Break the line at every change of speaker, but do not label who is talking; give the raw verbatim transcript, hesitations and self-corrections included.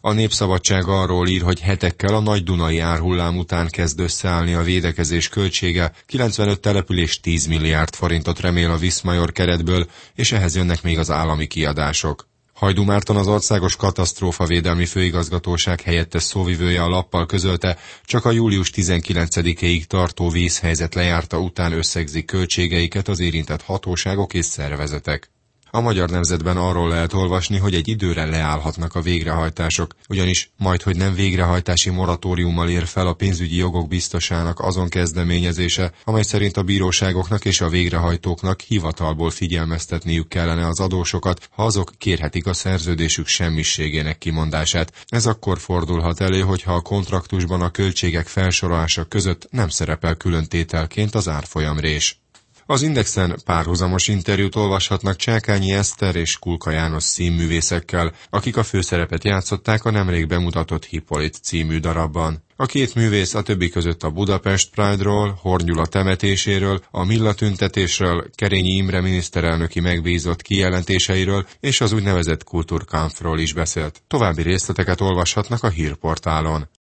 A Népszabadság arról ír, hogy hetekkel a nagy dunai árhullám után kezd összeállni a védekezés költsége, kilencvenöt település tíz milliárd forintot remél a Viszmajor keretből, és ehhez jönnek még az állami kiadások. Hajdú Márton, az Országos Katasztrófavédelmi Főigazgatóság helyettes szóvivője a lappal közölte, csak a július tizenkilencedikéig tartó vészhelyzet lejárta után összegzik költségeiket az érintett hatóságok és szervezetek. A Magyar Nemzetben arról lehet olvasni, hogy egy időre leállhatnak a végrehajtások, ugyanis majdhogy nem végrehajtási moratóriummal ér fel a pénzügyi jogok biztosának azon kezdeményezése, amely szerint a bíróságoknak és a végrehajtóknak hivatalból figyelmeztetniük kellene az adósokat, ha azok kérhetik a szerződésük semmiségének kimondását. Ez akkor fordulhat elő, hogyha a kontraktusban a költségek felsorolása között nem szerepel külön tételként az árfolyamrés. Az Indexen párhuzamos interjút olvashatnak Csákányi Eszter és Kulka János színművészekkel, akik a főszerepet játszották a nemrég bemutatott Hippolyt című darabban. A két művész a többi között a Budapest Pride-ról, Horn Gyula temetéséről, a Milla tüntetésről, Kerényi Imre miniszterelnöki megbízott kijelentéseiről és az úgynevezett Kulturkampfról is beszélt. További részleteket olvashatnak a hírportálon.